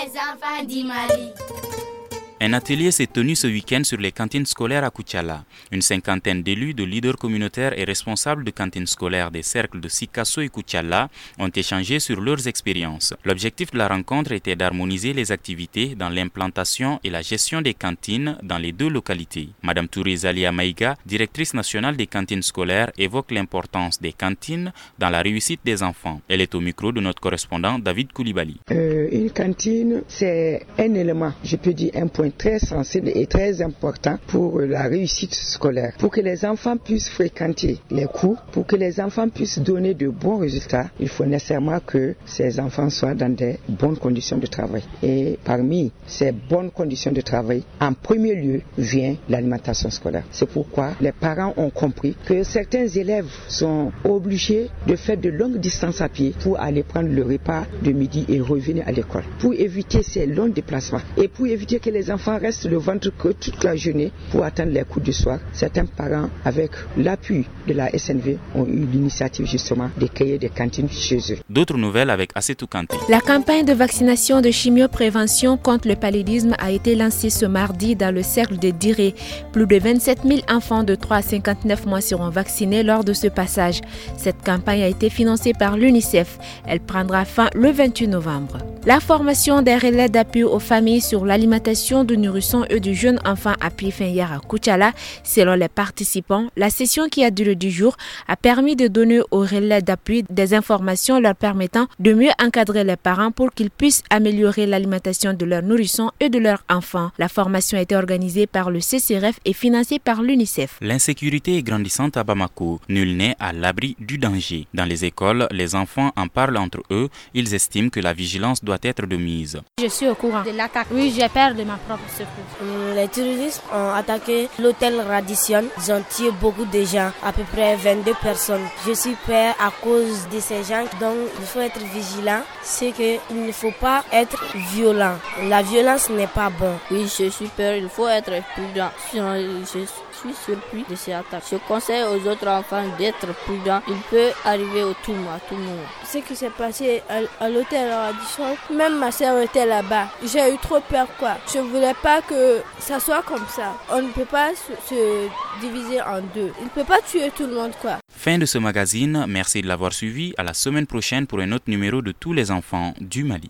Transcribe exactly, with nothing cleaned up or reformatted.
les enfants du Mali. Un atelier s'est tenu ce week-end sur les cantines scolaires à Koutiala. Une cinquantaine d'élus, de leaders communautaires et responsables de cantines scolaires des cercles de Sikasso et Koutiala ont échangé sur leurs expériences. L'objectif de la rencontre était d'harmoniser les activités dans l'implantation et la gestion des cantines dans les deux localités. Madame Touré Zalia Maïga, directrice nationale des cantines scolaires, évoque l'importance des cantines dans la réussite des enfants. Elle est au micro de notre correspondant David Koulibaly. Euh, une cantine, c'est un élément, je peux dire un point très sensible et très important pour la réussite scolaire. Pour que les enfants puissent fréquenter les cours, pour que les enfants puissent donner de bons résultats, il faut nécessairement que ces enfants soient dans de bonnes conditions de travail. Et parmi ces bonnes conditions de travail, en premier lieu vient l'alimentation scolaire. C'est pourquoi les parents ont compris que certains élèves sont obligés de faire de longues distances à pied pour aller prendre le repas de midi et revenir à l'école. Pour éviter ces longs déplacements et pour éviter que les enfants restent le ventre creux toute la journée pour attendre les cours du soir, certains parents, avec l'appui de la S N V, ont eu l'initiative justement de créer des cantines chez eux. D'autres nouvelles avec Assetou Kanté. La campagne de vaccination de chimioprévention contre le paludisme a été lancée ce mardi dans le cercle de Diré. Plus de vingt-sept mille enfants de trois à cinquante-neuf mois seront vaccinés lors de ce passage. Cette campagne a été financée par l'UNICEF. Elle prendra fin le vingt-huit novembre. La formation des relais d'appui aux familles sur l'alimentation de nourrissons et de jeunes enfants a pris fin hier à Koutiala. Selon les participants, la session qui a duré dix jours a permis de donner aux relais d'appui des informations leur permettant de mieux encadrer les parents pour qu'ils puissent améliorer l'alimentation de leurs nourrissons et de leurs enfants. La formation a été organisée par le C C R F et financée par l'UNICEF. L'insécurité est grandissante à Bamako. Nul n'est à l'abri du danger. Dans les écoles, les enfants en parlent entre eux. Ils estiment que la vigilance doit être de mise. Je suis au courant de l'attaque. Oui, j'ai peur de ma propre secours. Les terroristes ont attaqué l'hôtel Radisson. Ils ont tué beaucoup de gens, à peu près vingt-deux personnes. Je suis peur à cause de ces gens. Donc, il faut être vigilant. C'est qu'il ne faut pas être violent. La violence n'est pas bon. Oui, je suis peur. Il faut être prudent. Je suis surpris de ces attaques. Je conseille aux autres enfants d'être prudents. Il peut arriver au tout, à tout moment. Ce qui s'est passé à, à l'hôtel Radisson, même ma sœur était là-bas. J'ai eu trop peur, quoi. Je voulais pas que ça soit comme ça. On ne peut pas se, se diviser en deux. Il ne peut pas tuer tout le monde, quoi. Fin de ce magazine. Merci de l'avoir suivi. À la semaine prochaine pour un autre numéro de Tous les enfants du Mali.